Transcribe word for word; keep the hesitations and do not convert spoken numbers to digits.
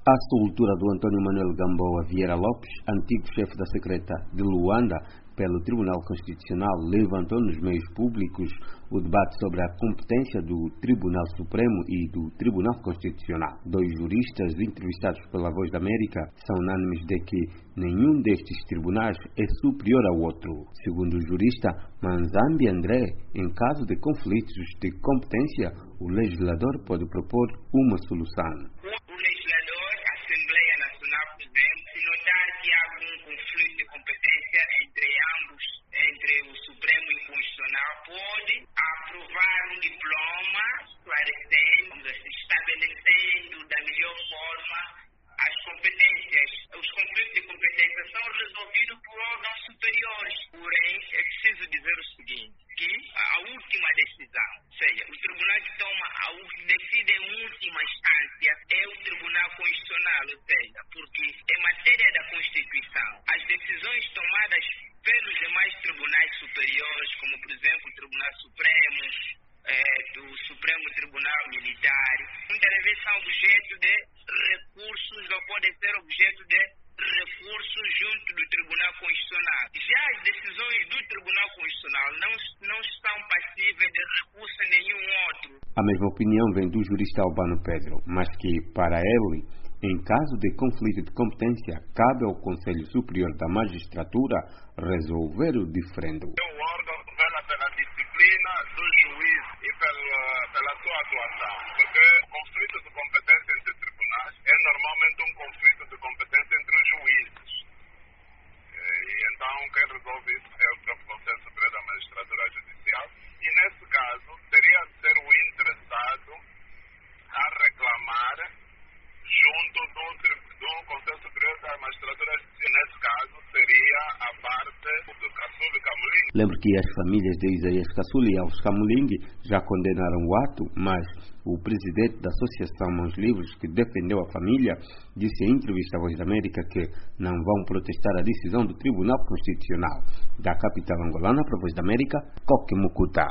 A soltura do Antônio Manuel Gamboa Vieira Lopes, antigo chefe da Secreta de Luanda, pelo Tribunal Constitucional, levantou nos meios públicos o debate sobre a competência do Tribunal Supremo e do Tribunal Constitucional. Dois juristas entrevistados pela Voz da América são unânimes de que nenhum destes tribunais é superior ao outro. Segundo o jurista Manzambi André, em caso de conflitos de competência, o legislador pode propor uma solução. Pode aprovar um diploma esclarecendo, estabelecendo da melhor forma as competências. Os conflitos de competência são resolvidos por órgãos superiores. Porém, é preciso dizer o seguinte, que a última decisão, ou seja, o tribunal que toma, a, decide em última instância é o Tribunal Constitucional, ou seja, porque em matéria da Constituição, as decisões tomadas pelos demais tribunais superiores, como por exemplo o Tribunal Supremo, eh, do Supremo Tribunal Militar, muitas vezes são objeto de recursos ou podem ser objeto de recursos junto do Tribunal Constitucional. Já as decisões do Tribunal Constitucional não, não são passíveis de recurso nenhum outro. A mesma opinião vem do jurista Albano Pedro, mas que, para ele, em caso de conflito de competência, cabe ao Conselho Superior da Magistratura resolver o diferendo. O órgão vela pela disciplina do juiz e pela, pela sua atuação, porque conflito de competência entre tribunais é normalmente um conflito de competência entre os juízes. E então quem resolve isso é o próprio Conselho Superior da Magistratura Judicial e nesse caso teria de ser o interessado a reclamar junto do, do Conselho Superior da Magistratura, nesse caso seria a parte do Caçula e Camuling. Lembro que as famílias de Isaías Caçula e Alves Camuling já condenaram o ato, mas o presidente da Associação Mãos Livres, que defendeu a família, disse em entrevista à Voz da América que não vão protestar a decisão do Tribunal Constitucional. Da capital angolana para a Voz da América, Coque Mucuta.